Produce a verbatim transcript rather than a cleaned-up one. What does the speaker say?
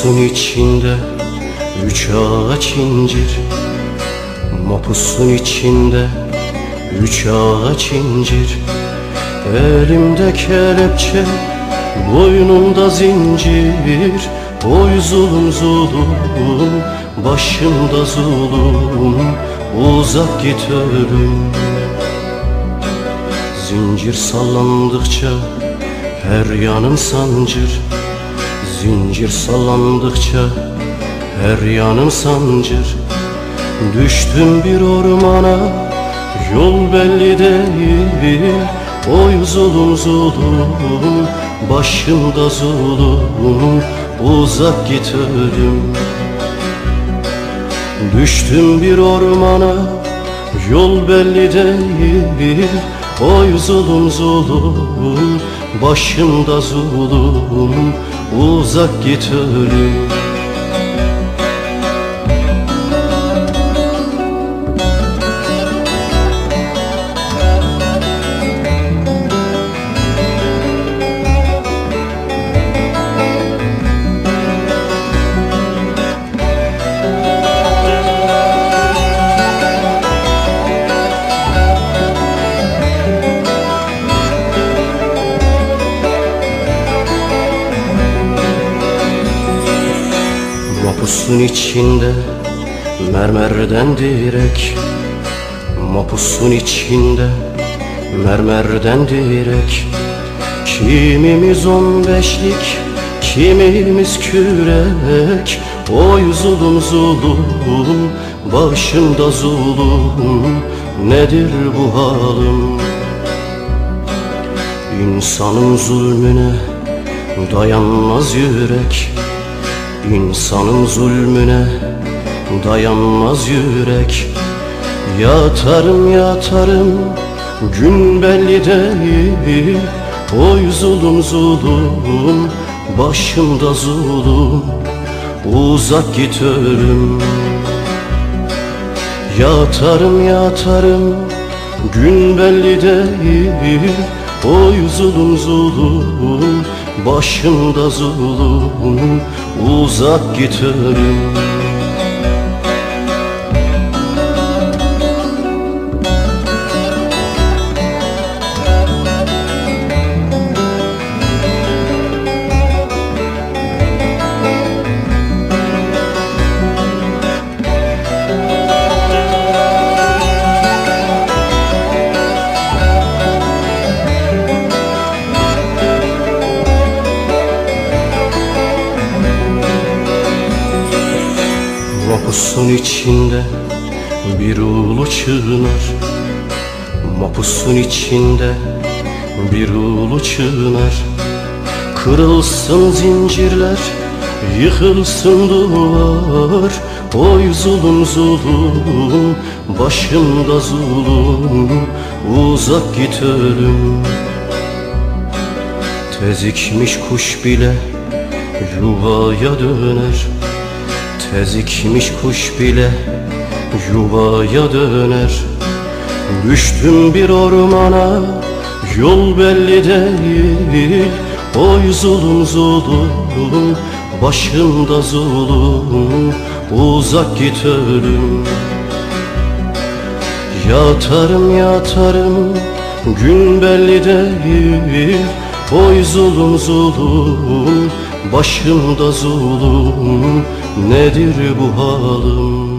Mapusun içinde üç ağaç incir, mapusun içinde üç ağaç incir. Elimde kelepçe, boynumda zincir. Oy zulüm zulüm, başımda zulüm. Uzak git ölüm. Zincir sallandıkça her yanım sancır. Zincir sallandıkça her yanım sancır. Düştüm bir ormana, yol belli değil. Oy zulüm zulüm, başımda zulüm. Uzak git ölüm. Düştüm bir ormana, yol belli değil. Oy zulüm zulüm, başımda zulüm. Uzak git ölüm. Mapusun içinde mermerden direk, mapusun içinde mermerden direk. Kimimiz on beşlik, kimimiz kürek. Oy zulüm zulüm, başımda zulüm. Nedir bu halim? İnsanın zulmüne dayanmaz yürek. İnsanın zulmüne dayanmaz yürek. Yatarım yatarım, gün belli değil. Oy zulüm zulüm, başımda zulüm. Uzak git ölüm. Yatarım yatarım, gün belli değil. Oy zulüm zulüm, başımda zulüm. Uzak git ölüm. Mapusun içinde bir ulu çınar, mapusun içinde bir ulu çınar. Kırılsın zincirler, yıkılsın duvar. Oy zulüm zulüm, başımda zulüm. Uzak git ölüm. Tezikmiş kuş bile yuvaya döner. Tezikmiş kuş bile yuvaya döner. Düştüm bir ormana, yol belli değil. Oy zulüm zulüm, başımda zulüm. Uzak git ölüm. Yatarım yatarım, gün belli değil. Oy zulüm zulüm, başımda zulüm. Nedir bu halim?